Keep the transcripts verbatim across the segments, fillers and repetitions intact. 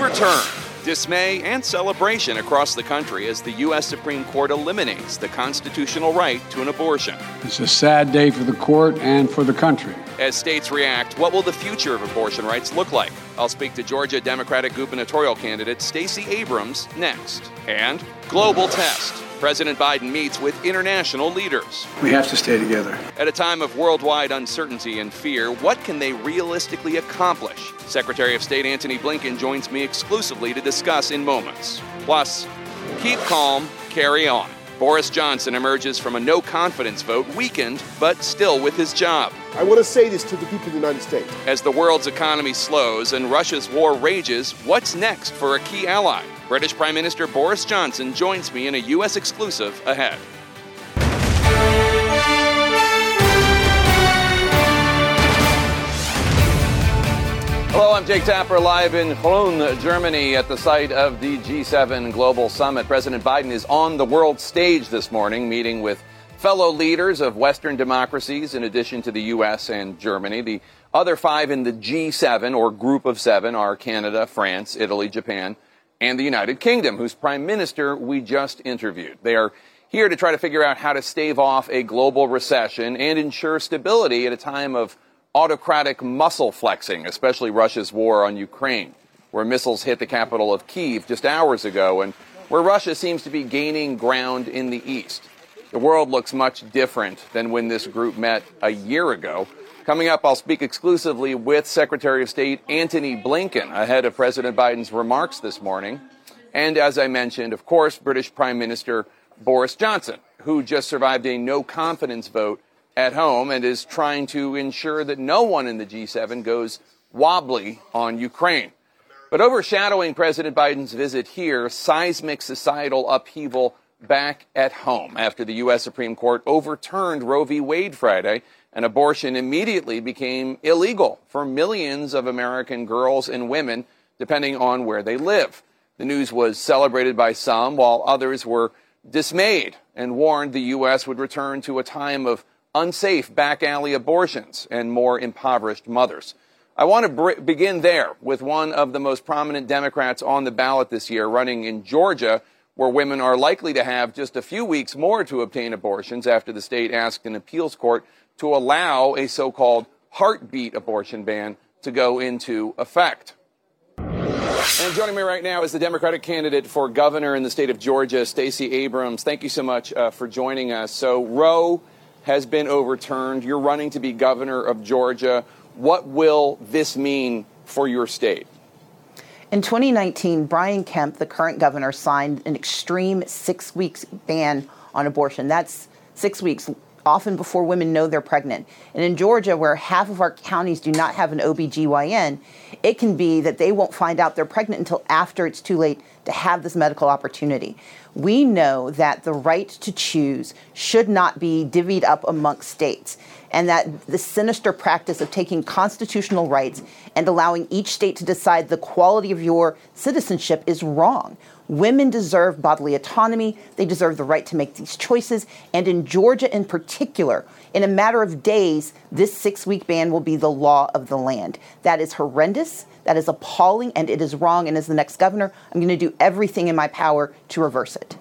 overturned. Dismay and celebration across the country as the U S Supreme Court eliminates the constitutional right to an abortion. It's a sad day for the court and for the country. As states react, what will the future of abortion rights look like? I'll speak to Georgia Democratic gubernatorial candidate Stacey Abrams next. And global test. President Biden meets with international leaders. We have to stay together. At a time of worldwide uncertainty and fear, what can they realistically accomplish? Secretary of State Antony Blinken joins me exclusively to discuss in moments. Plus, keep calm, carry on. Boris Johnson emerges from a no-confidence vote, weakened, but still with his job. I want to say this to the people of the United States. As the world's economy slows and Russia's war rages, what's next for a key ally? British Prime Minister Boris Johnson joins me in a U S exclusive ahead. Hello, I'm Jake Tapper, live in Cologne, Germany, at the site of the G seven Global Summit. President Biden is on the world stage this morning, meeting with fellow leaders of Western democracies, in addition to the U S and Germany. The other five in the G seven, or Group of Seven, are Canada, France, Italy, Japan, and the United Kingdom, whose prime minister we just interviewed. They are here to try to figure out how to stave off a global recession and ensure stability at a time of autocratic muscle flexing, especially Russia's war on Ukraine, where missiles hit the capital of Kyiv just hours ago, and where Russia seems to be gaining ground in the east. The world looks much different than when this group met a year ago. Coming up, I'll speak exclusively with Secretary of State Antony Blinken ahead of President Biden's remarks this morning. And as I mentioned, of course, British Prime Minister Boris Johnson, who just survived a no-confidence vote at home and is trying to ensure that no one in the G seven goes wobbly on Ukraine. But overshadowing President Biden's visit here, seismic societal upheaval back at home after the U S Supreme Court overturned Roe v. Wade Friday, and abortion immediately became illegal for millions of American girls and women, depending on where they live. The news was celebrated by some, while others were dismayed and warned the U S would return to a time of unsafe back alley abortions and more impoverished mothers. I want to br- begin there with one of the most prominent Democrats on the ballot this year, running in Georgia, where women are likely to have just a few weeks more to obtain abortions after the state asked an appeals court to allow a so-called heartbeat abortion ban to go into effect. And joining me right now is the Democratic candidate for governor in the state of Georgia, Stacey Abrams. Thank you so much uh, for joining us. So Roe has been overturned. You're running to be governor of Georgia. What will this mean for your state? In twenty nineteen, Brian Kemp, the current governor, signed an extreme six weeks ban on abortion. That's six weeks, often before women know they're pregnant. And in Georgia, where half of our counties do not have an O B G Y N, it can be that they won't find out they're pregnant until after it's too late to have this medical opportunity. We know that the right to choose should not be divvied up amongst states, and that the sinister practice of taking constitutional rights and allowing each state to decide the quality of your citizenship is wrong. Women deserve bodily autonomy. They deserve the right to make these choices. And in Georgia in particular, in a matter of days, this six-week ban will be the law of the land. That is horrendous. That is appalling, and it is wrong. And as the next governor, I'm going to do everything in my power to reverse it.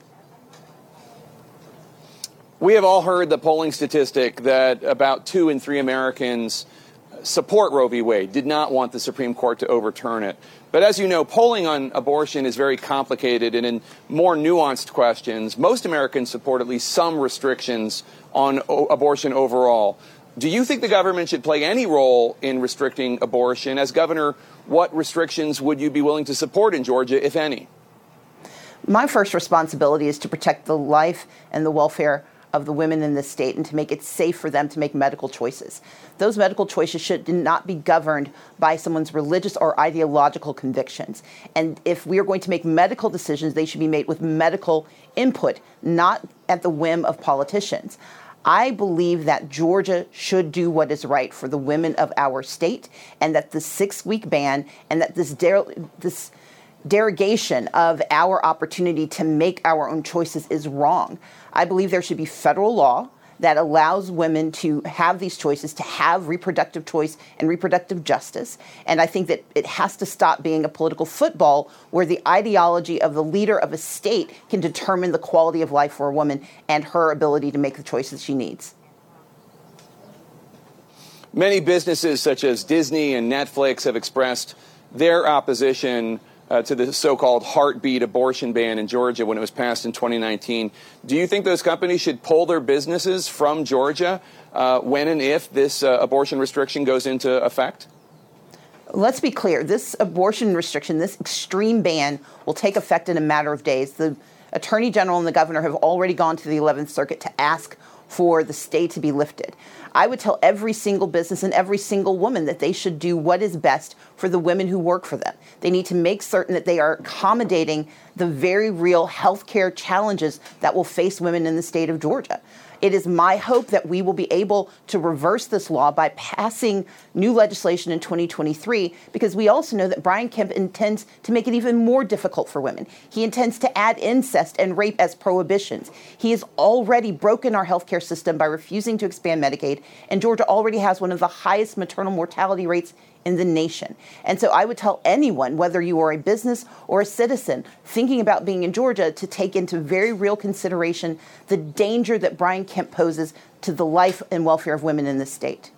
We have all heard the polling statistic that about two in three Americans support Roe v. Wade, did not want the Supreme Court to overturn it. But as you know, polling on abortion is very complicated, and in more nuanced questions, most Americans support at least some restrictions on o- abortion overall. Do you think the government should play any role in restricting abortion? As governor, what restrictions would you be willing to support in Georgia, if any? My first responsibility is to protect the life and the welfare of the women in this state and to make it safe for them to make medical choices. Those medical choices should not be governed by someone's religious or ideological convictions. And if we are going to make medical decisions, they should be made with medical input, not at the whim of politicians. I believe that Georgia should do what is right for the women of our state, and that the six-week ban and that this der- this derogation of our opportunity to make our own choices is wrong. I believe there should be federal law that allows women to have these choices, to have reproductive choice and reproductive justice. And I think that it has to stop being a political football where the ideology of the leader of a state can determine the quality of life for a woman and her ability to make the choices she needs. Many businesses such as Disney and Netflix have expressed their opposition uh, to the so-called heartbeat abortion ban in Georgia when it was passed in twenty nineteen. Do you think those companies should pull their businesses from Georgia uh, when and if this uh, abortion restriction goes into effect? Let's be clear. This abortion restriction, this extreme ban, will take effect in a matter of days. The Attorney General and the governor have already gone to the eleventh Circuit to ask for the stay to be lifted. I would tell every single business and every single woman that they should do what is best for the women who work for them. They need to make certain that they are accommodating the very real healthcare challenges that will face women in the state of Georgia. It is my hope that we will be able to reverse this law by passing new legislation in twenty twenty-three, because we also know that Brian Kemp intends to make it even more difficult for women. He intends to add incest and rape as prohibitions. He has already broken our healthcare system by refusing to expand Medicaid, and Georgia already has one of the highest maternal mortality rates in the nation. And so I would tell anyone, whether you are a business or a citizen thinking about being in Georgia, to take into very real consideration the danger that Brian Kemp poses to the life and welfare of women in this state.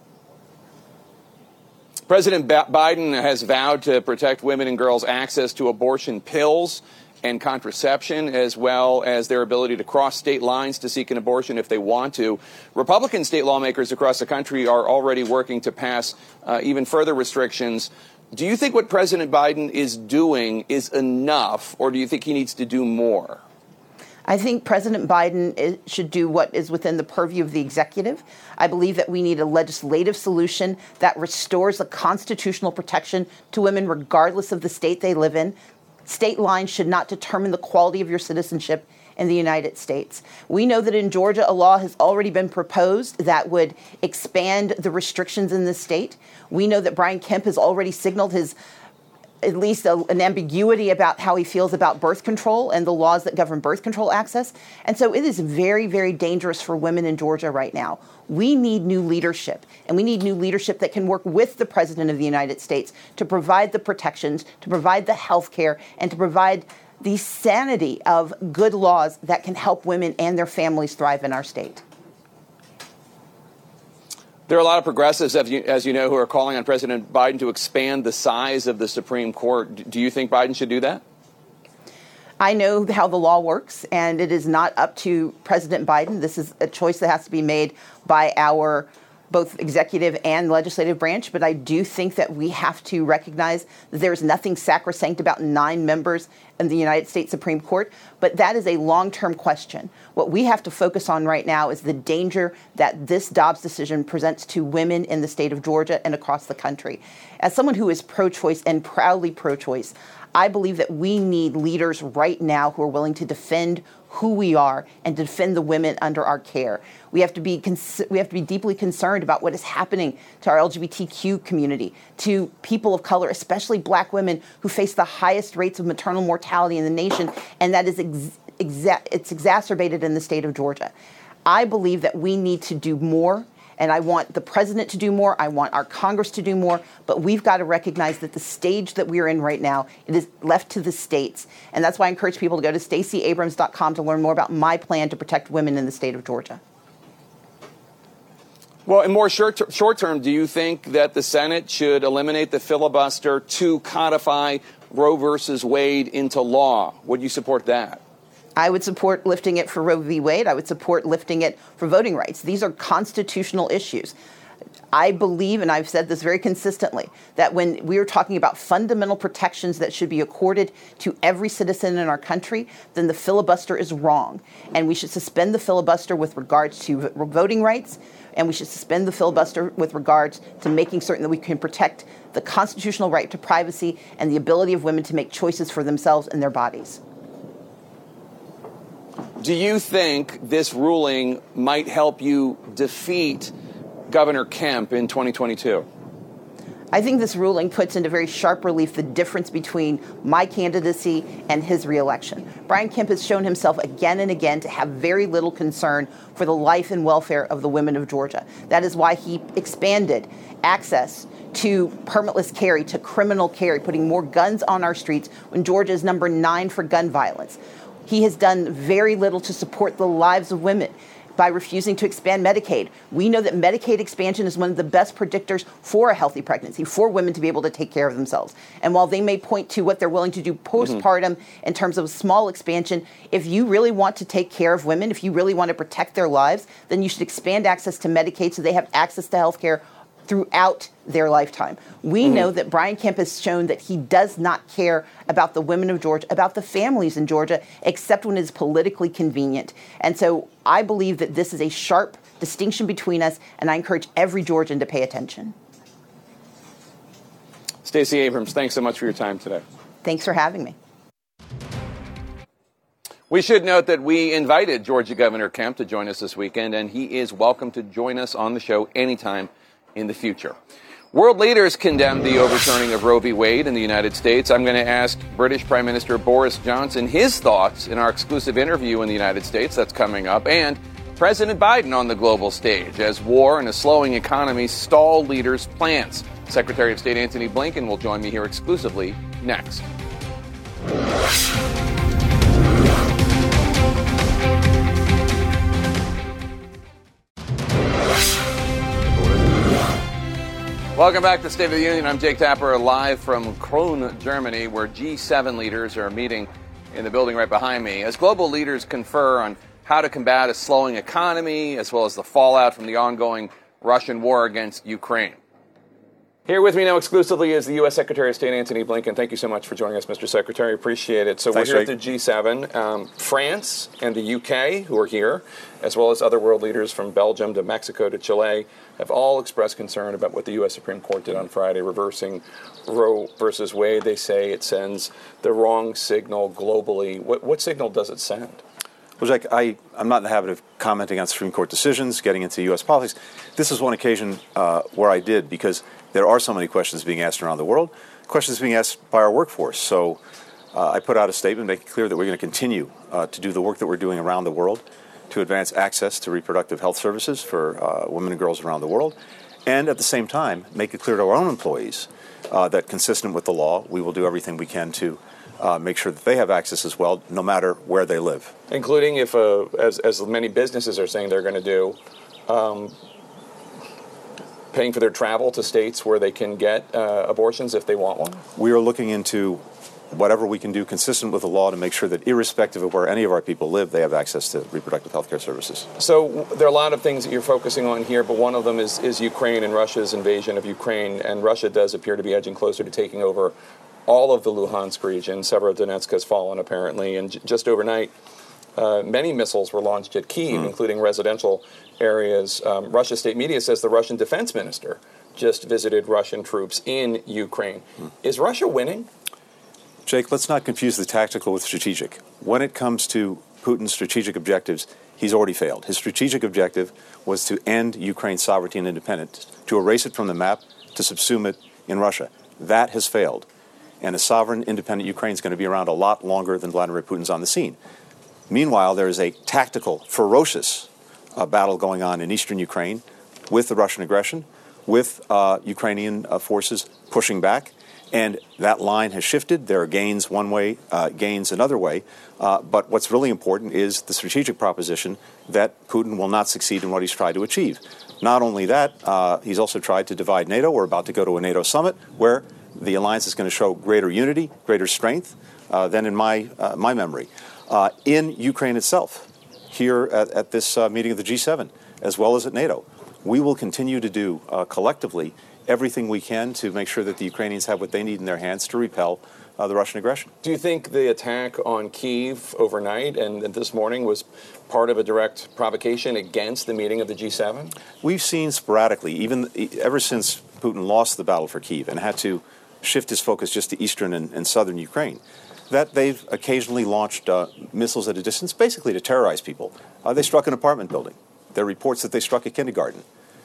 President Biden has vowed to protect women and girls' access to abortion pills and contraception, as well as their ability to cross state lines to seek an abortion if they want to. Republican state lawmakers across the country are already working to pass uh, even further restrictions. Do you think what President Biden is doing is enough, or do you think he needs to do more? I think President Biden is, should do what is within the purview of the executive. I believe that we need a legislative solution that restores the constitutional protection to women regardless of the state they live in. State lines should not determine the quality of your citizenship in the United States. We know that in Georgia, a law has already been proposed that would expand the restrictions in the state. We know that Brian Kemp has already signaled his at least a, an ambiguity about how he feels about birth control and the laws that govern birth control access. And so it is very, very dangerous for women in Georgia right now. We need new leadership, and we need new leadership that can work with the President of the United States to provide the protections, to provide the health care, and to provide the sanity of good laws that can help women and their families thrive in our state. There are a lot of progressives, as you, as you know, who are calling on President Biden to expand the size of the Supreme Court. Do you think Biden should do that? I know how the law works, and it is not up to President Biden. This is a choice that has to be made by our both executive and legislative branch. But I do think that we have to recognize that there is nothing sacrosanct about nine members in the United States Supreme Court. But that is a long-term question. What we have to focus on right now is the danger that this Dobbs decision presents to women in the state of Georgia and across the country. As someone who is pro-choice and proudly pro-choice, I believe that we need leaders right now who are willing to defend who we are and to defend the women under our care. We have to be cons- we have to be deeply concerned about what is happening to our L G B T Q community, to people of color, especially black women who face the highest rates of maternal mortality in the nation, and that is ex- exa- it's exacerbated in the state of Georgia. I believe that we need to do more. And I want the president to do more. I want our Congress to do more. But we've got to recognize that the stage that we're in right now, it is left to the states. And that's why I encourage people to go to Stacey Abrams dot com to learn more about my plan to protect women in the state of Georgia. Well, in more short, ter- short term, do you think that the Senate should eliminate the filibuster to codify Roe versus Wade into law? Would you support that? I would support lifting it for Roe v. Wade. I would support lifting it for voting rights. These are constitutional issues. I believe, and I've said this very consistently, that when we are talking about fundamental protections that should be accorded to every citizen in our country, then the filibuster is wrong. And we should suspend the filibuster with regards to voting rights, and we should suspend the filibuster with regards to making certain that we can protect the constitutional right to privacy and the ability of women to make choices for themselves and their bodies. Do you think this ruling might help you defeat Governor Kemp in twenty twenty-two? I think this ruling puts into very sharp relief the difference between my candidacy and his reelection. Brian Kemp has shown himself again and again to have very little concern for the life and welfare of the women of Georgia. That is why he expanded access to permitless carry, to criminal carry, putting more guns on our streets when Georgia is number nine for gun violence. He has done very little to support the lives of women by refusing to expand Medicaid. We know that Medicaid expansion is one of the best predictors for a healthy pregnancy, for women to be able to take care of themselves. And while they may point to what they're willing to do postpartum mm-hmm. in terms of small expansion, if you really want to take care of women, if you really want to protect their lives, then you should expand access to Medicaid so they have access to health care throughout their lifetime. We mm-hmm. know that Brian Kemp has shown that he does not care about the women of Georgia, about the families in Georgia, except when it is politically convenient. And so I believe that this is a sharp distinction between us, and I encourage every Georgian to pay attention. Stacey Abrams, thanks so much for your time today. Thanks for having me. We should note that we invited Georgia Governor Kemp to join us this weekend, and he is welcome to join us on the show anytime in the future. World leaders condemned the overturning of Roe v. Wade in the United States. I'm going to ask British Prime Minister Boris Johnson his thoughts in our exclusive interview in the United States that's coming up, and President Biden on the global stage as war and a slowing economy stall leaders' plans. Secretary of State Antony Blinken will join me here exclusively next. Welcome back to State of the Union. I'm Jake Tapper, live from Cologne, Germany, where G seven leaders are meeting in the building right behind me as global leaders confer on how to combat a slowing economy as well as the fallout from the ongoing Russian war against Ukraine. Here with me now exclusively is the U S. Secretary of State Antony Blinken. Thank you so much for joining us, Mister Secretary. Appreciate it. So Thanks, we're here Jake. At the G seven. Um, France and the U K, who are here, as well as other world leaders from Belgium to Mexico to Chile, have all expressed concern about what the U S. Supreme Court did on Friday, reversing Roe versus Wade. They say it sends the wrong signal globally. What, what signal does it send? Well, Jack, I, I'm not in the habit of commenting on Supreme Court decisions, getting into U S politics. This is one occasion uh, where I did, because there are so many questions being asked around the world, questions being asked by our workforce. So uh, I put out a statement making clear that we're going to continue uh, to do the work that we're doing around the world to advance access to reproductive health services for uh, women and girls around the world, and at the same time make it clear to our own employees uh, that, consistent with the law, we will do everything we can to Uh, make sure that they have access as well, no matter where they live. Including, if, uh, as, as many businesses are saying they're going to do, um, paying for their travel to states where they can get uh, abortions if they want one? We are looking into whatever we can do consistent with the law to make sure that, irrespective of where any of our people live, they have access to reproductive health care services. So there are a lot of things that you're focusing on here, but one of them is, is Ukraine and Russia's invasion of Ukraine, and Russia does appear to be edging closer to taking over all of the Luhansk region. Severodonetsk has fallen, apparently, and j- just overnight, uh, many missiles were launched at Kyiv, mm. including residential areas. Um, Russia state media says the Russian defense minister just visited Russian troops in Ukraine. Mm. Is Russia winning? Jake, let's not confuse the tactical with strategic. When it comes to Putin's strategic objectives, he's already failed. His strategic objective was to end Ukraine's sovereignty and independence, to erase it from the map, to subsume it in Russia. That has failed. And a sovereign, independent Ukraine is going to be around a lot longer than Vladimir Putin's on the scene. Meanwhile, there is a tactical, ferocious uh, battle going on in eastern Ukraine with the Russian aggression, with uh, Ukrainian uh, forces pushing back. And that line has shifted. There are gains one way, uh, gains another way. Uh, but what's really important is the strategic proposition that Putin will not succeed in what he's tried to achieve. Not only that, uh, he's also tried to divide NATO. We're about to go to a NATO summit where the alliance is going to show greater unity, greater strength uh, than in my uh, my memory. Uh, in Ukraine itself, here at, at this uh, meeting of the G seven, as well as at NATO, we will continue to do uh, collectively everything we can to make sure that the Ukrainians have what they need in their hands to repel uh, the Russian aggression. Do you think the attack on Kyiv overnight and, and this morning was part of a direct provocation against the meeting of the G seven? We've seen sporadically, even ever since Putin lost the battle for Kyiv and had to shift his focus just to eastern and, and southern Ukraine, that they've occasionally launched uh, missiles at a distance, basically to terrorize people. Uh, they struck an apartment building. There are reports that they struck a kindergarten.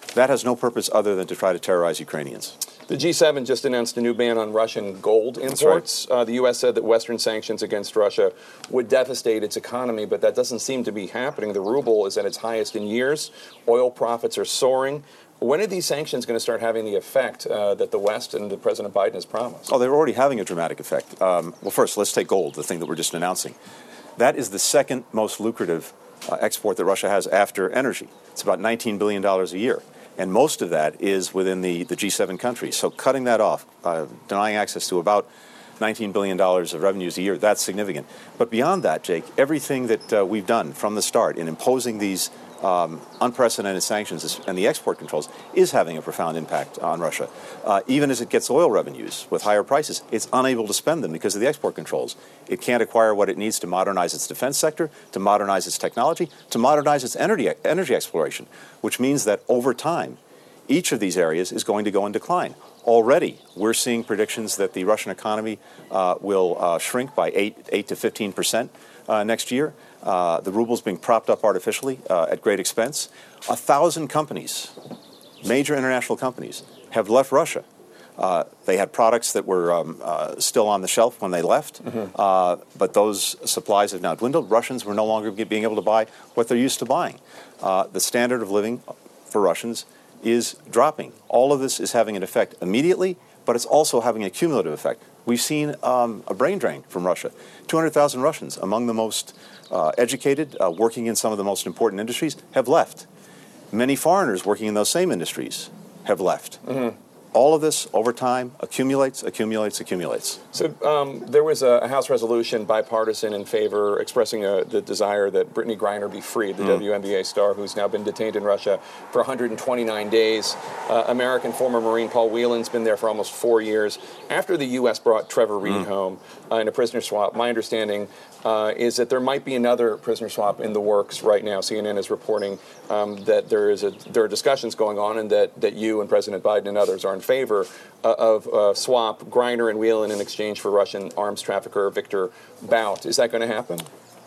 that has no purpose other than to try to terrorize Ukrainians. The G seven just announced a new ban on Russian gold imports. Right. Uh, the U S said that Western sanctions against Russia would devastate its economy, but that doesn't seem to be happening. The ruble is at its highest in years. Oil profits are soaring. When are these sanctions going to start having the effect uh, that the West and the President Biden has promised? Oh, they're already having a dramatic effect. Um, well, first, let's take gold, the thing that we're just announcing. That is the second most lucrative uh, export that Russia has after energy. It's about nineteen billion dollars a year. And most of that is within the, the G seven countries. So cutting that off, uh, denying access to about nineteen billion dollars of revenues a year, that's significant. But beyond that, Jake, everything that uh, we've done from the start in imposing these um, unprecedented sanctions and the export controls is having a profound impact on Russia. Uh, even as it gets oil revenues with higher prices, it's unable to spend them because of the export controls. It can't acquire what it needs to modernize its defense sector, to modernize its technology, to modernize its energy, energy exploration, which means that over time, each of these areas is going to go in decline. Already, we're seeing predictions that the Russian economy uh, will uh, shrink by eight, eight to fifteen percent uh, next year. Uh, the ruble's being propped up artificially uh, at great expense. A thousand companies, major international companies, have left Russia. Uh, they had products that were um, uh, still on the shelf when they left, mm-hmm. uh, but those supplies have now dwindled. Russians were no longer being able to buy what they're used to buying. Uh, the standard of living for Russians is dropping. All of this is having an effect immediately, but it's also having a cumulative effect. We've seen um, a brain drain from Russia. two hundred thousand Russians, among the most uh, educated, uh, working in some of the most important industries, have left. Many foreigners working in those same industries have left. Mm-hmm. All of this, over time, accumulates, accumulates, accumulates. So um, there was a House resolution, bipartisan, in favor, expressing a, the desire that Brittany Griner be freed, the mm. W N B A star who's now been detained in Russia for one hundred twenty-nine days. Uh, American former Marine Paul Whelan's been there for almost four years. After the U S brought Trevor Reed mm. home uh, in a prisoner swap, my understanding uh, is that there might be another prisoner swap in the works right now. C N N is reporting um, that there is a, there are discussions going on, and that, that you and President Biden and others are in favor uh, of uh, swap Griner and Whelan in exchange for Russian arms trafficker Victor Bout. Is that going to happen?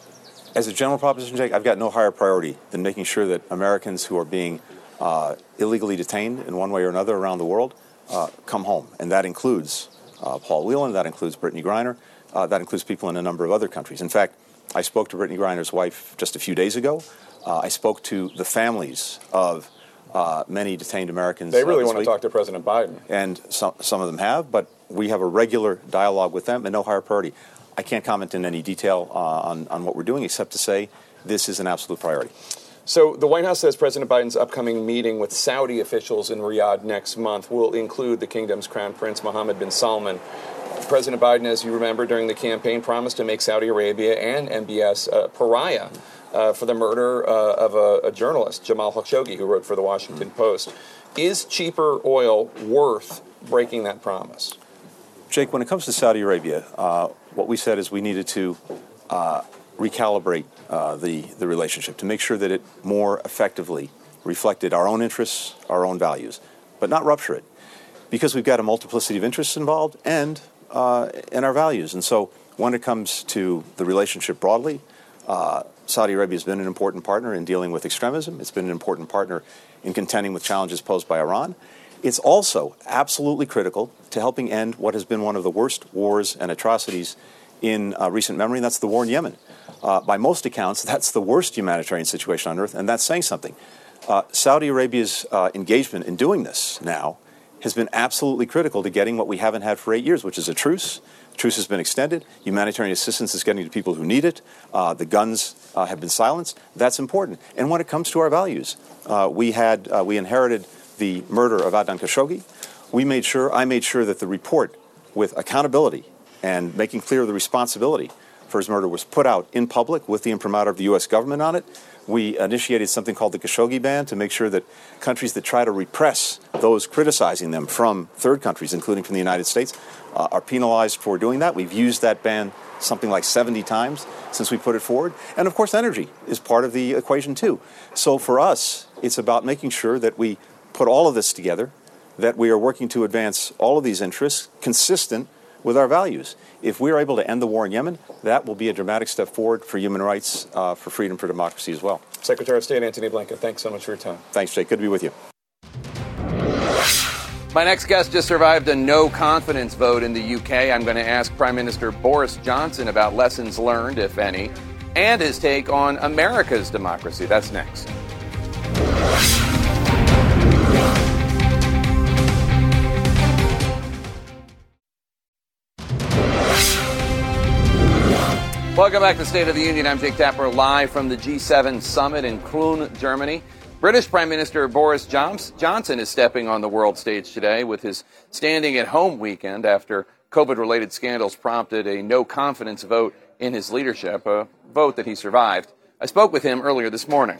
As a general proposition, Jake, I've got no higher priority than making sure that Americans who are being uh, illegally detained in one way or another around the world uh, come home. And that includes uh, Paul Whelan, that includes Brittany Griner, uh, that includes people in a number of other countries. In fact, I spoke to Brittany Griner's wife just a few days ago. Uh, I spoke to the families of Uh, many detained Americans. They really uh, want week. to talk to President Biden. And some, some of them have, but we have a regular dialogue with them and no higher priority. I can't comment in any detail uh, on, on what we're doing except to say this is an absolute priority. So the White House says President Biden's upcoming meeting with Saudi officials in Riyadh next month will include the kingdom's crown prince, Mohammed bin Salman. President Biden, as you remember, during the campaign, promised to make Saudi Arabia and M B S a pariah uh, for the murder uh, of a, a journalist, Jamal Khashoggi, who wrote for the Washington mm. Post. Is cheaper oil worth breaking that promise? Jake, when it comes to Saudi Arabia, uh, what we said is we needed to uh, recalibrate uh, the, the relationship to make sure that it more effectively reflected our own interests, our own values, but not rupture it, because we've got a multiplicity of interests involved and uh, in our values. And so when it comes to the relationship broadly, uh, Saudi Arabia has been an important partner in dealing with extremism. It's been an important partner in contending with challenges posed by Iran. It's also absolutely critical to helping end what has been one of the worst wars and atrocities in uh, recent memory, and that's the war in Yemen. Uh, by most accounts, that's the worst humanitarian situation on earth, and that's saying something. Uh, Saudi Arabia's uh, engagement in doing this now has been absolutely critical to getting what we haven't had for eight years, which is a truce. Truce has been extended. Humanitarian assistance is getting to people who need it. Uh, the guns uh, have been silenced. That's important. And when it comes to our values, uh, we had uh, we inherited the murder of Adnan Khashoggi. We made sure, I made sure that the report with accountability and making clear the responsibility for his murder was put out in public with the imprimatur of the U S government on it. We initiated something called the Khashoggi ban to make sure that countries that try to repress those criticizing them from third countries, including from the United States, uh, are penalized for doing that. We've used that ban something like seventy times since we put it forward. And, of course, energy is part of the equation, too. So for us, it's about making sure that we put all of this together, that we are working to advance all of these interests consistent with our values. If we are able to end the war in Yemen, that will be a dramatic step forward for human rights, uh, for freedom, for democracy as well. Secretary of State Antony Blinken, thanks so much for your time. Thanks, Jake. Good to be with you. My next guest just survived a no-confidence vote in the U K. I'm going to ask Prime Minister Boris Johnson about lessons learned, if any, and his take on America's democracy. That's next. Welcome back to State of the Union. I'm Jake Tapper, live from the G seven summit in Cologne, Germany. British Prime Minister Boris Johnson is stepping on the world stage today with his standing-at-home weekend after COVID-related scandals prompted a no-confidence vote in his leadership, a vote that he survived. I spoke with him earlier this morning.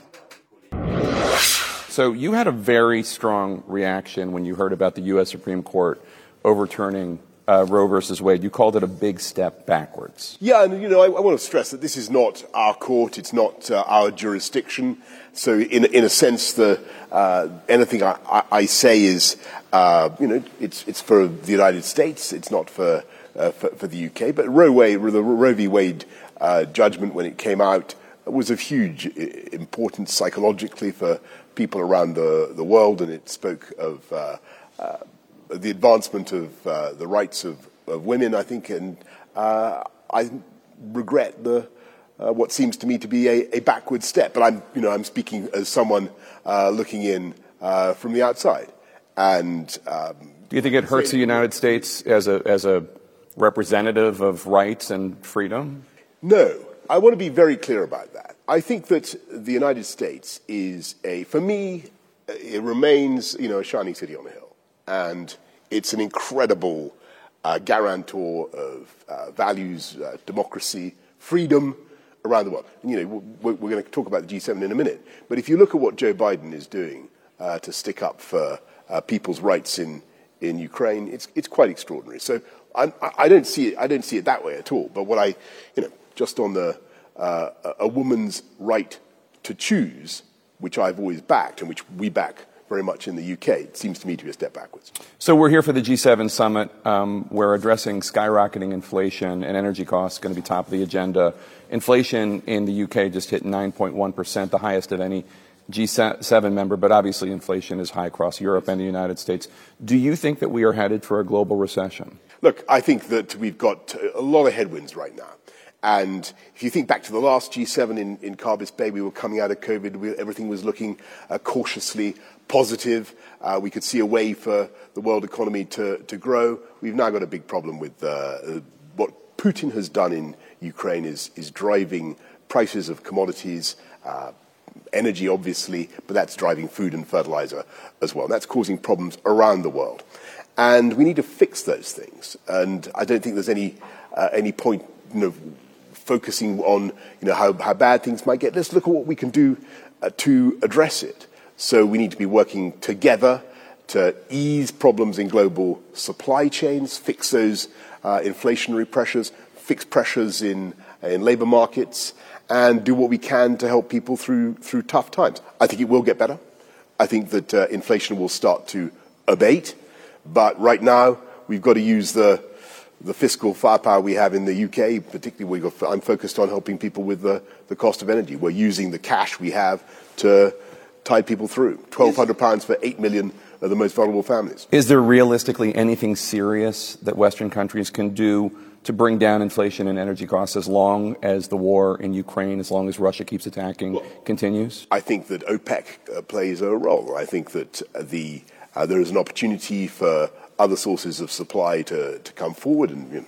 So you had a very strong reaction when you heard about the U S Supreme Court overturning uh, Roe versus Wade. You called it a big step backwards. Yeah, and, you know, I, I want to stress that this is not our court. It's not uh, our jurisdiction. So in, in a sense, the, uh, anything I, I, I say is, uh, you know, it's, it's for the United States. It's not for, uh, for, for the U K. But Roe, Wade, the Roe v. Wade uh, judgment, when it came out, was of huge importance psychologically for people around the, the world, and it spoke of uh, uh, the advancement of uh, the rights of, of women, I think, and uh, I regret the uh, what seems to me to be a, a backward step. But I'm, you know, I'm speaking as someone uh, looking in uh, from the outside. And um, do you think it hurts the United States as a as a representative of rights and freedom? No. I want to be very clear about that. I think that the United States is a, for me, it remains, you know, a shining city on a hill. And it's an incredible uh, guarantor of uh, values, uh, democracy, freedom around the world. And, you know, we're, we're going to talk about the G seven in a minute. But if you look at what Joe Biden is doing uh, to stick up for uh, people's rights in, in Ukraine, it's, it's quite extraordinary. So I, I don't see it, I don't see it that way at all. But what I, you know, just on the uh, a woman's right to choose, which I've always backed and which we back very much in the U K, it seems to me to be a step backwards. So we're here for the G seven summit. Um, we're addressing skyrocketing inflation, and energy costs going to be top of the agenda. Inflation in the U K just hit nine point one percent, the highest of any G seven member, but obviously inflation is high across Europe and the United States. Do you think that we are headed for a global recession? Look, I think that we've got a lot of headwinds right now. And if you think back to the last G seven in, in Carbis Bay, we were coming out of COVID, we, everything was looking uh, cautiously positive. Uh, we could see a way for the world economy to, to grow. We've now got a big problem with uh, what Putin has done in Ukraine is, is driving prices of commodities, uh, energy obviously, but that's driving food and fertilizer as well. And that's causing problems around the world. And we need to fix those things. And I don't think there's any, uh, any point, you know, focusing on, you know, how, how bad things might get. Let's look at what we can do uh, to address it. So we need to be working together to ease problems in global supply chains, fix those uh, inflationary pressures, fix pressures in, in labor markets, and do what we can to help people through, through tough times. I think it will get better. I think that uh, inflation will start to abate. But right now, we've got to use the the fiscal firepower we have in the U K, particularly we got, I'm focused on helping people with the, the cost of energy. We're using the cash we have to tide people through. twelve hundred pounds for eight million of the most vulnerable families. Is there realistically anything serious that Western countries can do to bring down inflation and energy costs as long as the war in Ukraine, as long as Russia keeps attacking, well, continues? I think that OPEC uh, plays a role. I think that uh, the uh, there is an opportunity for other sources of supply to, to come forward. And you know,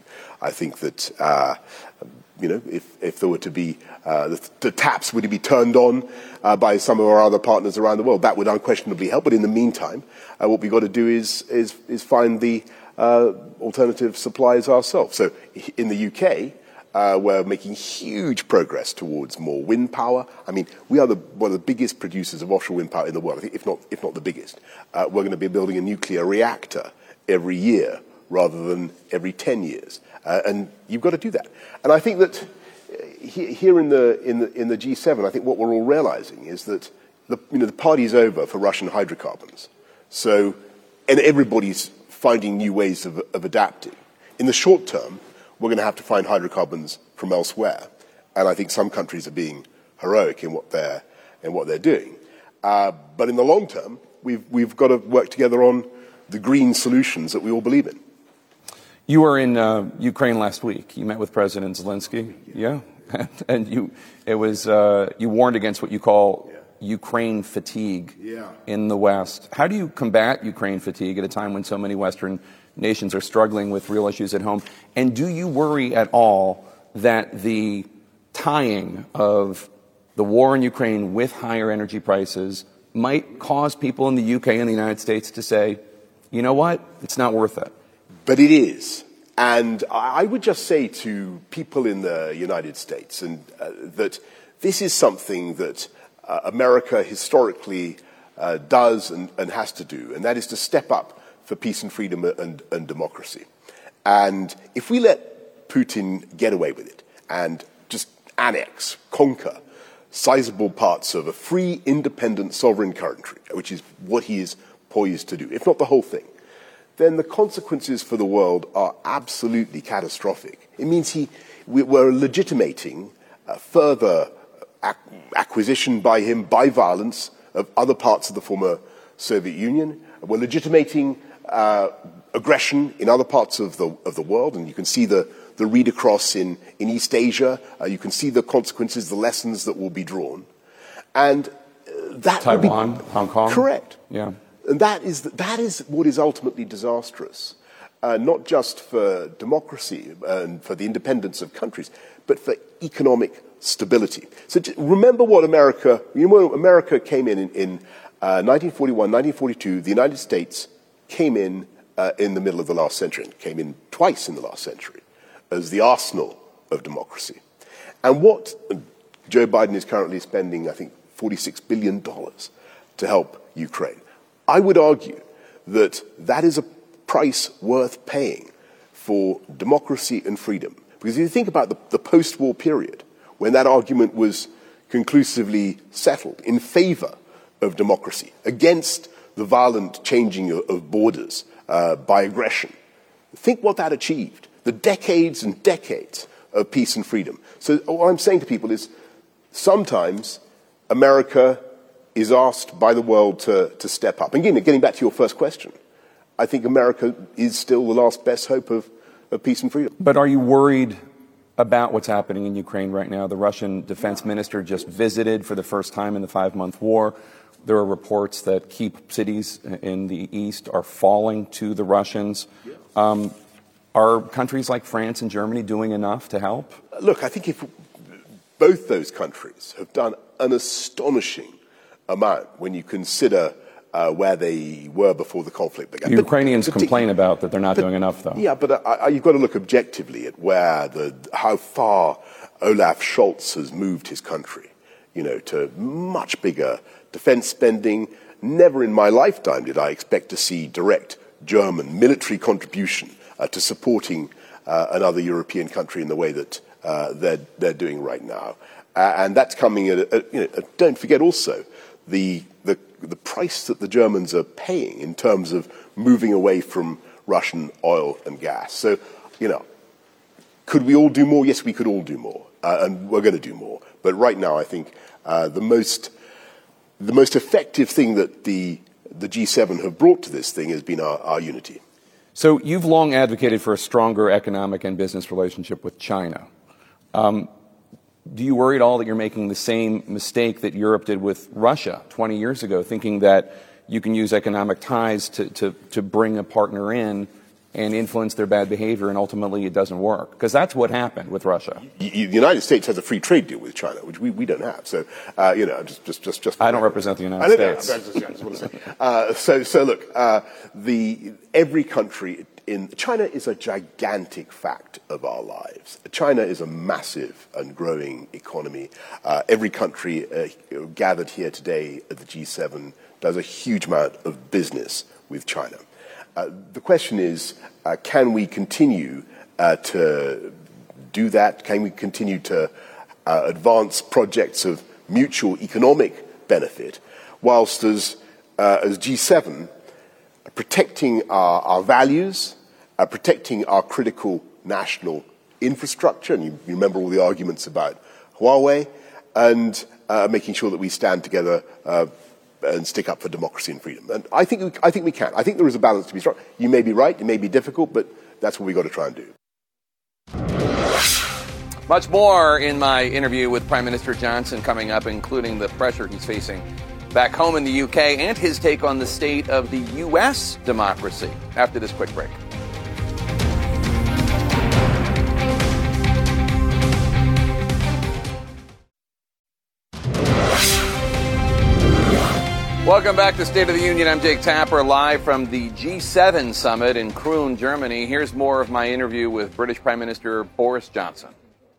I think that, uh, you know, if, if there were to be, uh, the, the taps were to be turned on uh, by some of our other partners around the world, that would unquestionably help. But in the meantime, uh, what we've got to do is, is, is find the uh, alternative supplies ourselves. So in the U K, Uh, we're making huge progress towards more wind power. I mean, we are the, one of the biggest producers of offshore wind power in the world, I think, if not, if not the biggest. Uh, we're going to be building a nuclear reactor every year rather than every ten years. Uh, and you've got to do that. And I think that he, here in the, in, the, in the G seven, I think what we're all realizing is that the, you know, the party's over for Russian hydrocarbons. So, and everybody's finding new ways of, of adapting. In the short term, we're going to have to find hydrocarbons from elsewhere, and I think some countries are being heroic in what they're in what they're doing. Uh, but in the long term, we've we've got to work together on the green solutions that we all believe in. You were in uh, Ukraine last week. You met with President Zelensky. Yeah. And you, it was, uh, you warned against what you call yeah. Ukraine fatigue yeah. in the West. How do you combat Ukraine fatigue at a time when so many Western nations are struggling with real issues at home? And do you worry at all that the tying of the war in Ukraine with higher energy prices might cause people in the U K and the United States to say, you know what, it's not worth it? But it is. And I would just say to people in the United States and, uh, that this is something that uh, America historically uh, does and, and has to do, and that is to step up for peace and freedom and, and democracy. And if we let Putin get away with it and just annex, conquer sizable parts of a free, independent, sovereign country, which is what he is poised to do, if not the whole thing, then the consequences for the world are absolutely catastrophic. It means he, we're legitimating uh, further ac- acquisition by him, by violence, of other parts of the former Soviet Union. We're legitimating uh, aggression in other parts of the, of the world, and you can see the, the read across in, in East Asia. Uh, you can see the consequences, the lessons that will be drawn. And uh, that Taiwan, will be Hong Kong. Correct. Yeah. And that is, that is what is ultimately disastrous, uh, not just for democracy and for the independence of countries, but for economic stability. So remember what America, you know, when America came in in, in uh, nineteen forty-one, nineteen forty-two, the United States came in uh, in the middle of the last century, and came in twice in the last century as the arsenal of democracy. And what Joe Biden is currently spending, I think, forty-six billion dollars to help Ukraine. I would argue that that is a price worth paying for democracy and freedom. Because if you think about the, the post-war period, when that argument was conclusively settled in favor of democracy, against the violent changing of, of borders uh, by aggression, think what that achieved. The decades and decades of peace and freedom. So what I'm saying to people is, sometimes America is asked by the world to, to step up. And again, getting back to your first question, I think America is still the last best hope of, of peace and freedom. But are you worried about what's happening in Ukraine right now? The Russian defense minister just visited for the first time in the five-month war. There are reports that key cities in the east are falling to the Russians. Um, are countries like France and Germany doing enough to help? Look, I think if both those countries have done an astonishing amount when you consider uh, where they were before the conflict began. The Ukrainians complain about that they're not but, doing enough, though. Yeah, but uh, you've got to look objectively at where the how far Olaf Scholz has moved his country, you know, to much bigger defense spending. Never in my lifetime did I expect to see direct German military contribution uh, to supporting uh, another European country in the way that uh, they're, they're doing right now. Uh, and that's coming at, a, you know, don't forget also, The, the the price that the Germans are paying in terms of moving away from Russian oil and gas. So, you know, could we all do more? Yes, we could all do more, uh, and we're going to do more. But right now, I think uh, the most the most effective thing that the the G seven have brought to this thing has been our, our unity. So you've long advocated for a stronger economic and business relationship with China. Um, Do you worry at all that you're making the same mistake that Europe did with Russia twenty years ago, thinking that you can use economic ties to, to, to bring a partner in and influence their bad behavior, and ultimately it doesn't work? Because that's what happened with Russia. The United States has a free trade deal with China, which we, we don't have. So, uh, you know, just just just, just I don't represent the United States. I just, I just want to say. Uh, so, so look, uh, the every country. In, China is a gigantic fact of our lives. China is a massive and growing economy. Uh, every country uh, gathered here today at the G seven does a huge amount of business with China. Uh, the question is, uh, can we continue uh, to do that? Can we continue to uh, advance projects of mutual economic benefit, whilst as, uh, as G seven, protecting our, our values, Uh, protecting our critical national infrastructure, and you, you remember all the arguments about Huawei, and uh, making sure that we stand together uh, and stick up for democracy and freedom. And I think, we, I think we can. I think there is a balance to be struck. You may be right, it may be difficult, but that's what we've got to try and do. Much more in my interview with Prime Minister Johnson coming up, including the pressure he's facing back home in the U K and his take on the state of the U S democracy after this quick break. Welcome back to State of the Union. I'm Jake Tapper, live from the G seven summit in Kroon, Germany. Here's more of my interview with British Prime Minister Boris Johnson.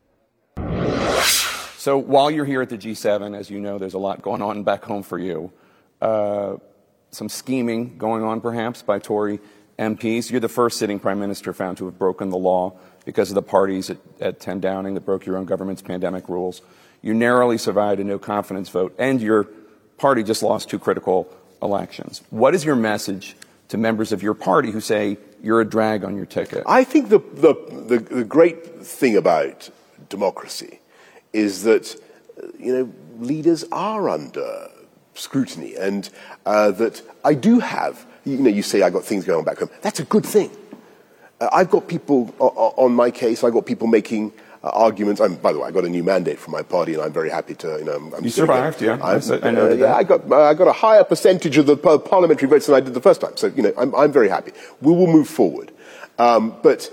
So while you're here at the G seven, as you know, there's a lot going on back home for you. Uh, some scheming going on, perhaps, by Tory M Ps. You're the first sitting prime minister found to have broken the law because of the parties at, at ten Downing that broke your own government's pandemic rules. You narrowly survived a no-confidence vote, and your party just lost two critical elections. What is your message to members of your party who say you're a drag on your ticket? I think the, the, the, the great thing about democracy is that, you know, leaders are under scrutiny, and uh, that I do have, you know, you say I got things going on back home. That's a good thing. Uh, I've got people uh, on my case. I've got people making uh, arguments. I'm, by the way, I got a new mandate from my party, and I'm very happy to, you know, I'm, I'm you survived, yeah. I, I know uh, that. Yeah, I got, uh, I got a higher percentage of the par- parliamentary votes than I did the first time. So, you know, I'm, I'm very happy. We will move forward. Um, but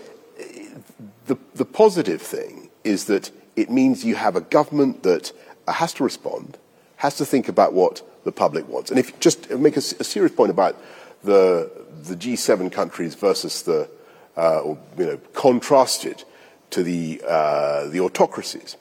the, the positive thing is that it means you have a government that has to respond, has to think about what the public wants. And if just make a, a serious point about the the G seven countries versus the, uh, or, you know, contrasted to the uh, the autocracies,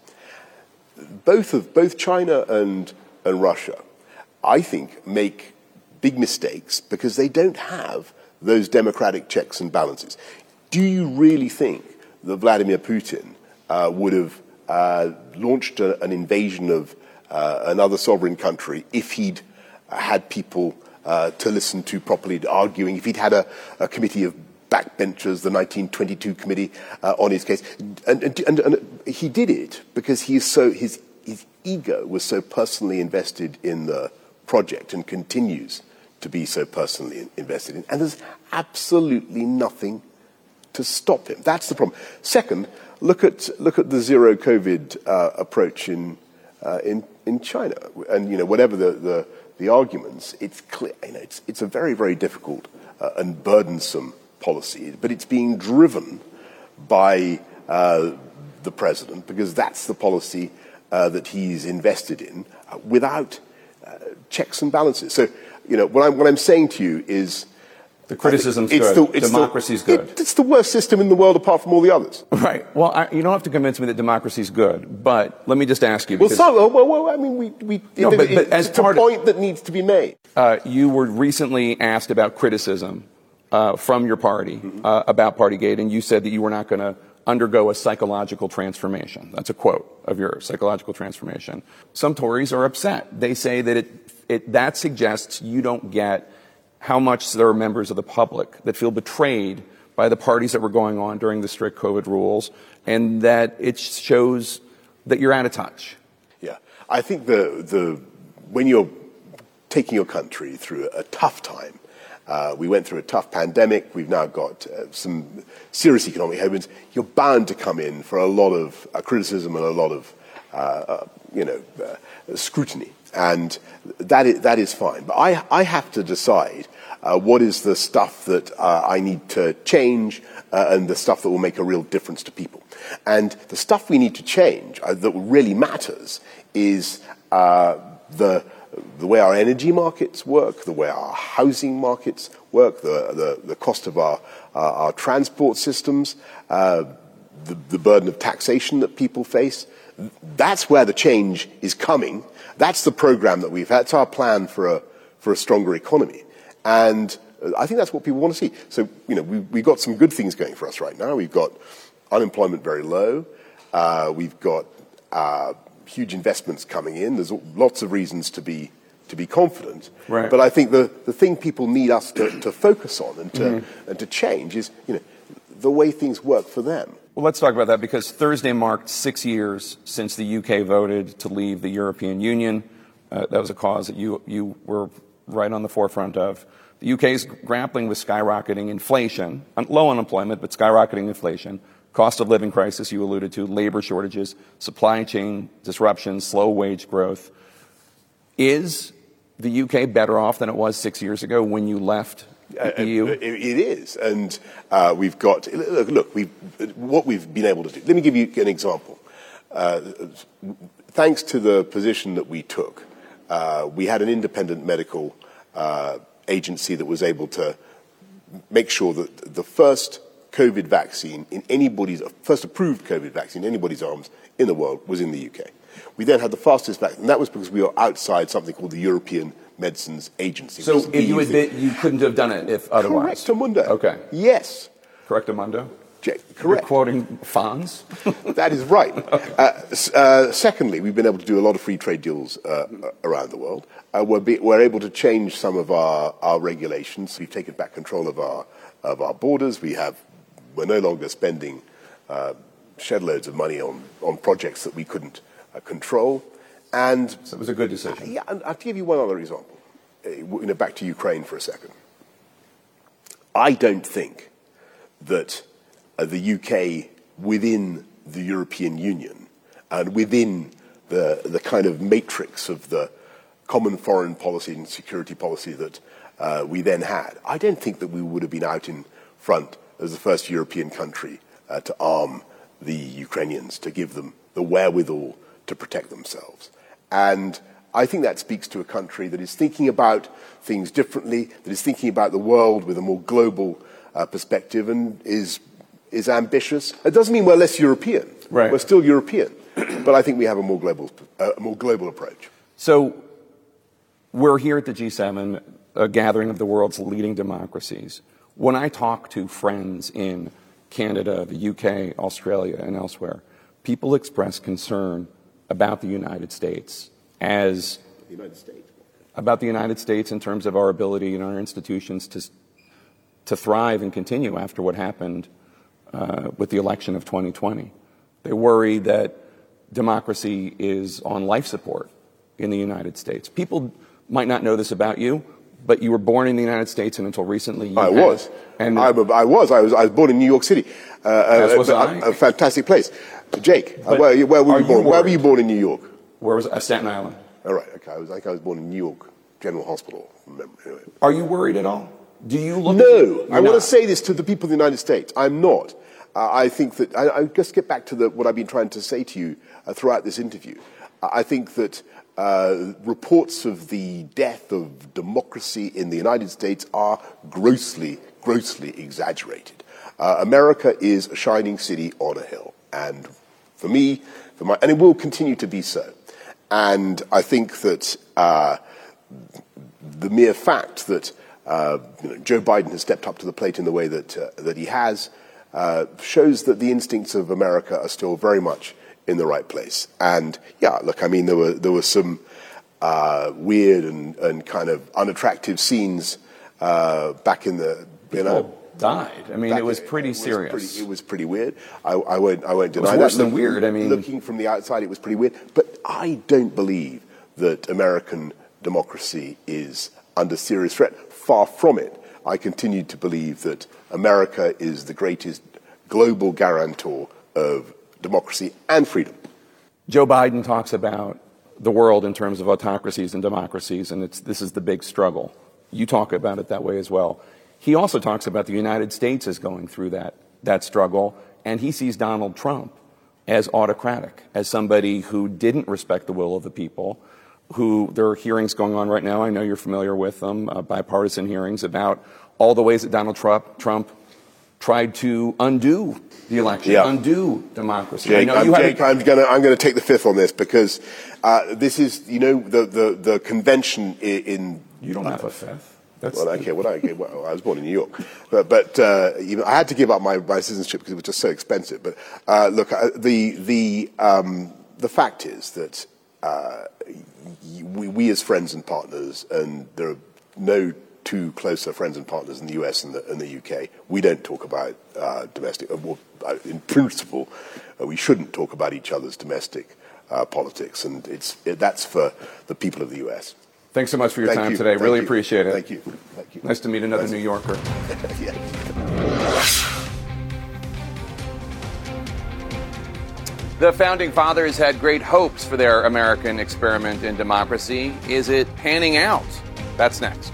both of both China and and Russia, I think, make big mistakes because they don't have those democratic checks and balances. Do you really think that Vladimir Putin uh, would have Uh, launched a, an invasion of uh, another sovereign country if he'd uh, had people uh, to listen to properly arguing, if he'd had a, a committee of backbenchers, the nineteen twenty-two committee uh, on his case? And, and, and, and he did it because he is so, his, his ego was so personally invested in the project and continues to be so personally invested in. And there's absolutely nothing to stop him. That's the problem. Second, look at look at the zero COVID uh, approach in uh, in in China, and you know whatever the the, the arguments, it's clear. You know, it's it's a very very difficult uh, and burdensome policy, but it's being driven by uh, the president because that's the policy uh, that he's invested in uh, without uh, checks and balances. So you know what I'm what I'm saying to you is. The criticism's it's good. The, it's Democracy's the, good. It, it's the worst system in the world apart from all the others. Right. Well, I, you don't have to convince me that democracy's good, but let me just ask you. Well, so, well, well, I mean, we, we no, it, but, it, but as it's a point of, that needs to be made. Uh, you were recently asked about criticism uh, from your party mm-hmm. uh, about Partygate, and you said that you were not going to undergo a psychological transformation. That's a quote of your psychological transformation. Some Tories are upset. They say that it, it that suggests you don't get how much there are members of the public that feel betrayed by the parties that were going on during the strict COVID rules, and that it shows that you're out of touch. Yeah. I think the, the, when you're taking your country through a tough time, uh, we went through a tough pandemic, we've now got uh, some serious economic headwinds, you're bound to come in for a lot of uh, criticism and a lot of, uh, uh, you know, uh, scrutiny. And that is, that is fine. But I, I have to decide uh, what is the stuff that uh, I need to change uh, and the stuff that will make a real difference to people. And the stuff we need to change uh, that really matters is uh, the the way our energy markets work, the way our housing markets work, the the, the cost of our uh, our transport systems, uh, the, the burden of taxation that people face. That's where the change is coming. That's the program that we've had. That's our plan for a for a stronger economy. And I think that's what people want to see. So, you know, we, we've got some good things going for us right now. We've got unemployment very low. Uh, we've got uh, huge investments coming in. There's lots of reasons to be to be confident. Right. But I think the, the thing people need us to, to focus on and to mm-hmm. and to change is, you know, the way things work for them. Well, let's talk about that because Thursday marked six years since the U K voted to leave the European Union. Uh, that was a cause that you you were right on the forefront of. The U K is grappling with skyrocketing inflation, low unemployment, but skyrocketing inflation, cost of living crisis you alluded to, labor shortages, supply chain disruptions, slow wage growth. Is the U K better off than it was six years ago when you left the E U? Uh, it, it is, and uh, we've got look. look we've, what we've been able to do. Let me give you an example. Uh, thanks to the position that we took, uh, we had an independent medical uh, agency that was able to make sure that the first COVID vaccine in anybody's first approved COVID vaccine in anybody's arms in the world was in the U K. We then had the fastest vaccine, and that was because we were outside something called the European Medicines Agency. So if you admit you couldn't have done it if otherwise? Correctamundo. Okay. Yes. Correctamundo? Correct. You're quoting Fonz? That is right. uh, uh, secondly, we've been able to do a lot of free trade deals uh, around the world. Uh, we're, be, we're able to change some of our, our regulations. We've taken back control of our of our borders. We have we're no longer spending uh, shed loads of money on, on projects that we couldn't uh, control. And so it was a good decision. Uh, yeah, and I'll give you one other example. Uh, you know, back to Ukraine for a second. I don't think that uh, the U K within the European Union and within the the kind of matrix of the common foreign policy and security policy that uh, we then had, I don't think that we would have been out in front as the first European country uh, to arm the Ukrainians, to give them the wherewithal to protect themselves. And I think that speaks to a country that is thinking about things differently, that is thinking about the world with a more global uh, perspective and is is ambitious. It doesn't mean we're less European. Right. We're still European. But I think we have a more global, uh, a more global approach. So we're here at the G seven, a gathering of the world's leading democracies. When I talk to friends in Canada, the U K, Australia, and elsewhere, people express concern about the United States as the United States. about the United States in terms of our ability and our institutions to to thrive and continue after what happened uh, with the election of twenty twenty. They worry that democracy is on life support in the United States. People might not know this about you, but you were born in the United States, and until recently you I had, was. And I, I was. I was. I was born in New York City. Uh, As was a, I. A, a fantastic place. Jake, uh, But where, where were are you born? you Where were worried? you born in New York? Where was uh, Staten Island? All right. Okay. I was. I think I was born in New York General Hospital. Remember, anyway. Are you worried at all? Do you look? No. At you? I want to say this to the people of the United States. I'm not. Uh, I think that I, I just get back to the, what I've been trying to say to you uh, throughout this interview. I think that uh, reports of the death of democracy in the United States are grossly, grossly exaggerated. Uh, America is a shining city on a hill, and for me, for my, and it will continue to be so. And I think that uh, the mere fact that uh, you know, Joe Biden has stepped up to the plate in the way that uh, that he has uh, shows that the instincts of America are still very much in the right place. And yeah, look, I mean, there were there were some uh, weird and, and kind of unattractive scenes uh, back in the you know. People died. I mean, Back it was in- pretty it was serious. pretty- it was pretty weird. I, I won't. I won't It was deny worse that. than Look- weird. I mean- looking from the outside, it was pretty weird. But I don't believe that American democracy is under serious threat. Far from it. I continue to believe that America is the greatest global guarantor of democracy and freedom. Joe Biden talks about the world in terms of autocracies and democracies, and it's, this is the big struggle. You talk about it that way as well. He also talks about the United States as going through that, that struggle, and he sees Donald Trump as autocratic, as somebody who didn't respect the will of the people, who there are hearings going on right now. I know you're familiar with them, uh, bipartisan hearings about all the ways that Donald Trump, Trump tried to undo the election, Yeah. undo democracy. Jake, I know I'm, you had Jake, a- I'm going to I'm going to take the fifth on this because uh, this is, you know, the the, the convention in. in You don't have a fifth. That's Well, okay, well, I, okay, well, I was born in New York, but, but uh, you know, I had to give up my, my citizenship because it was just so expensive. But uh, look, uh, the the um, the fact is that uh, we, we as friends and partners, and there are no two closer friends and partners in the U S and the, and the U K. We don't talk about uh, domestic. Uh, well, uh, in principle, uh, we shouldn't talk about each other's domestic uh, politics. And it's, it, that's for the people of the U S. Thanks so much for your Thank time you. today. Thank really you. appreciate it. Thank you. Thank you. Nice to meet another nice. New Yorker. Yeah. The Founding Fathers had great hopes for their American experiment in democracy. Is it panning out? That's next.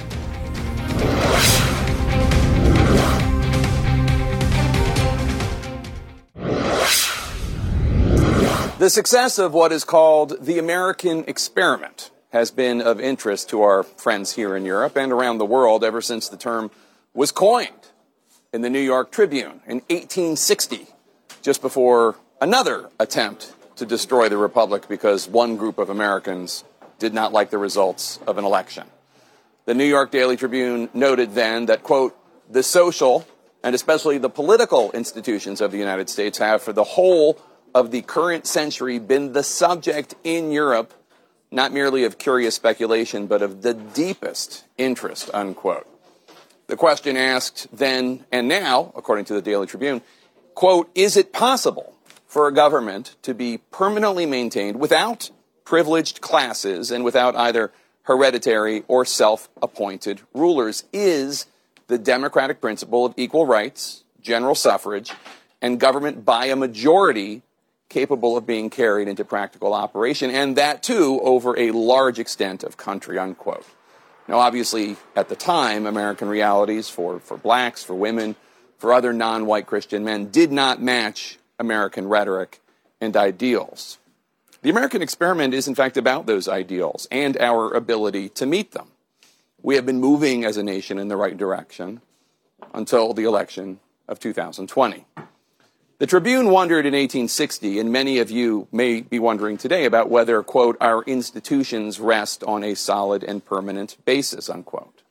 The success of what is called the American experiment has been of interest to our friends here in Europe and around the world ever since the term was coined in the New York Tribune in eighteen sixty, just before another attempt to destroy the republic because one group of Americans did not like the results of an election. The New York Daily Tribune noted then that, quote, the social and especially the political institutions of the United States have for the whole of the current century been the subject in Europe, not merely of curious speculation, but of the deepest interest, unquote. The question asked then and now, according to the Daily Tribune, quote, is it possible for a government to be permanently maintained without privileged classes and without either hereditary or self-appointed rulers? Is the democratic principle of equal rights, general suffrage, and government by a majority capable of being carried into practical operation, and that, too, over a large extent of country, unquote. Now, obviously, at the time, American realities for, for blacks, for women, for other non-white Christian men did not match American rhetoric and ideals. The American experiment is, in fact, about those ideals and our ability to meet them. We have been moving as a nation in the right direction until the election of two thousand twenty. The Tribune wondered in eighteen sixty, and many of you may be wondering today, about whether, quote, our institutions rest on a solid and permanent basis, unquote.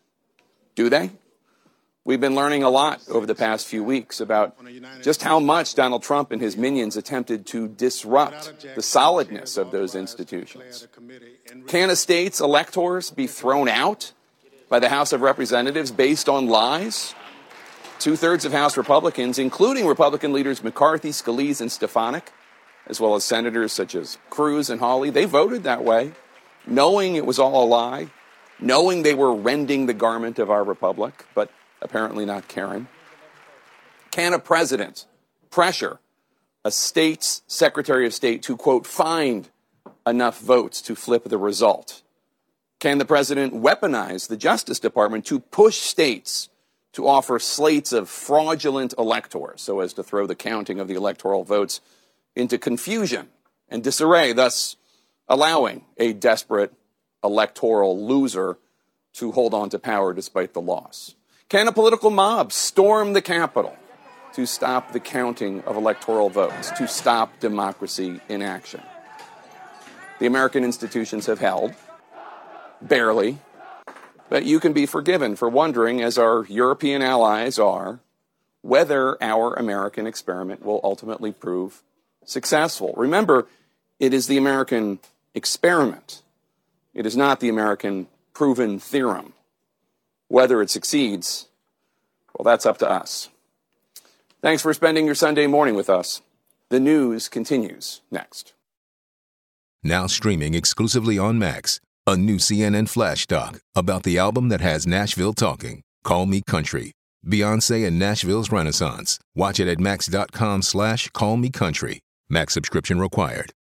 Do they? We've been learning a lot over the past few weeks about just how much Donald Trump and his minions attempted to disrupt the solidness of those institutions. Can a state's electors be thrown out by the House of Representatives based on lies? Two-thirds of House Republicans, including Republican leaders McCarthy, Scalise, and Stefanik, as well as senators such as Cruz and Hawley, they voted that way, knowing it was all a lie, knowing they were rending the garment of our republic, but apparently not caring. Can a president pressure a state's Secretary of State to, quote, find enough votes to flip the result? Can the president weaponize the Justice Department to push states to offer slates of fraudulent electors so as to throw the counting of the electoral votes into confusion and disarray, thus allowing a desperate electoral loser to hold on to power despite the loss? Can a political mob storm the Capitol to stop the counting of electoral votes, to stop democracy in action? The American institutions have held, barely, but you can be forgiven for wondering, as our European allies are, whether our American experiment will ultimately prove successful. Remember, it is the American experiment. It is not the American proven theorem. Whether it succeeds, well, that's up to us. Thanks for spending your Sunday morning with us. The news continues next. Now streaming exclusively on Max, a new C N N flash doc about the album that has Nashville talking, Call Me Country, Beyonce and Nashville's Renaissance. Watch it at max.com slash call me country. Max subscription required.